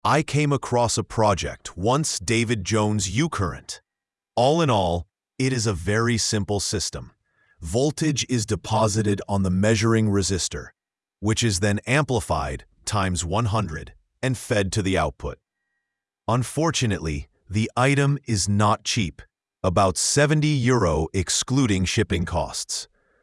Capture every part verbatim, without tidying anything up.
I came across a project, once David Jones U-Current. All in all, it is a very simple system. Voltage is deposited on the measuring resistor, which is then amplified times one hundred and fed to the output. Unfortunately, the item is not cheap, about seventy euro excluding shipping costs.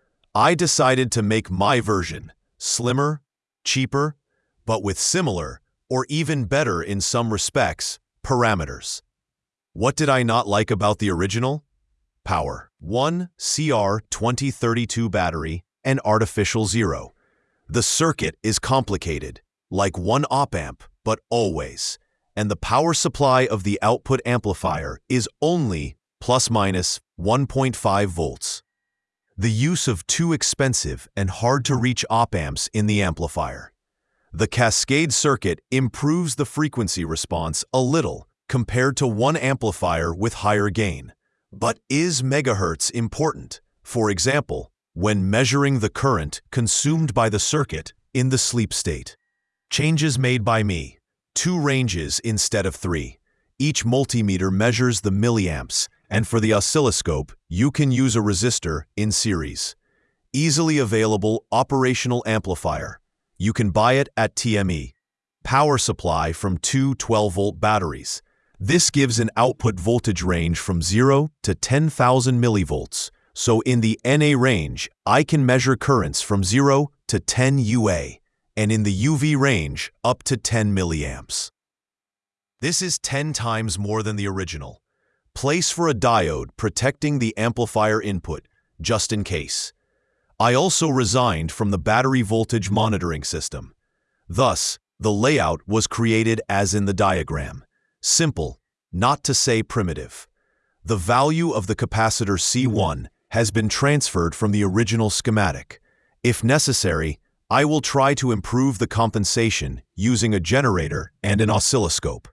I decided to make my version slimmer, cheaper, but with similar, or even better in some respects, parameters. What did I not like about the original? Power. one C R twenty thirty-two battery and artificial zero. The circuit is complicated, like one op-amp, but always. And the power supply of the output amplifier is only plus minus one point five volts. The use of two expensive and hard-to-reach op-amps in the amplifier. The cascade circuit improves the frequency response a little compared to one amplifier with higher gain. But is megahertz important? For example, when measuring the current consumed by the circuit in the sleep state. Changes made by me. Two ranges instead of three. Each multimeter measures the milliamps, and for the oscilloscope, you can use a resistor in series. Easily available operational amplifier. You can buy it at T M E. Power supply from two twelve-volt batteries. This gives an output voltage range from zero to ten thousand millivolts. So in the N A range, I can measure currents from zero to ten U A, and in the U V range, up to ten milliamps. This is ten times more than the original. Place for a diode protecting the amplifier input, just in case. I also resigned from the battery voltage monitoring system. Thus, the layout was created as in the diagram. Simple, not to say primitive. The value of the capacitor C one has been transferred from the original schematic. If necessary, I will try to improve the compensation using a generator and an oscilloscope.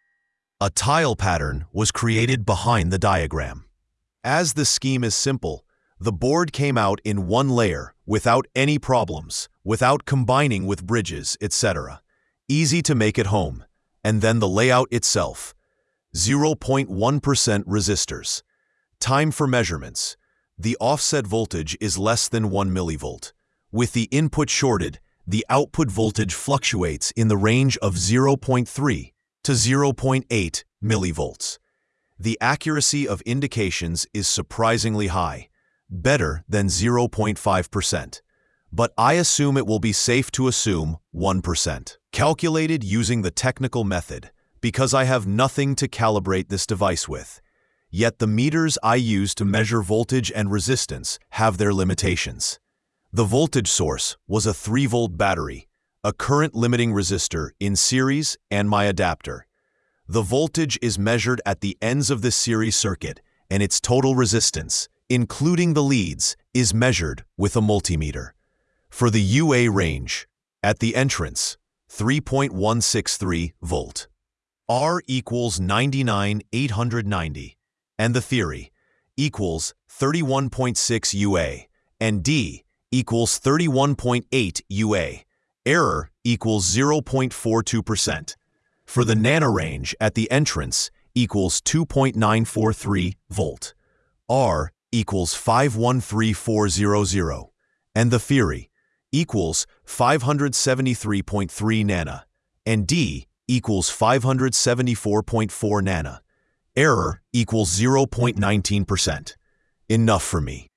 A tile pattern was created behind the diagram. As the scheme is simple, the board came out in one layer without any problems, without combining with bridges, et cetera. Easy to make at home. And then the layout itself. zero point one percent resistors. Time for measurements. The offset voltage is less than one millivolt. With the input shorted, the output voltage fluctuates in the range of zero point three to zero point eight millivolts. The accuracy of indications is surprisingly high, better than zero point five percent. But I assume it will be safe to assume one percent. Calculated using the technical method, because I have nothing to calibrate this device with. Yet the meters I use to measure voltage and resistance have their limitations. The voltage source was a three volt battery, a current-limiting resistor in series, and my adapter. The voltage is measured at the ends of the series circuit, and its total resistance, including the leads, is measured with a multimeter. For the U A range, at the entrance, three point one six three volt. R equals ninety-nine eight hundred ninety, and the theory equals thirty-one point six U A, and D equals thirty-one point eight U A. Error equals zero point four two percent. For the nano range at the entrance equals two point nine four three volt. R equals five one three four zero zero, and the theory equals five hundred seventy-three point three nana, and D equals five hundred seventy-four point four nana. Error equals zero point one nine percent. Enough for me.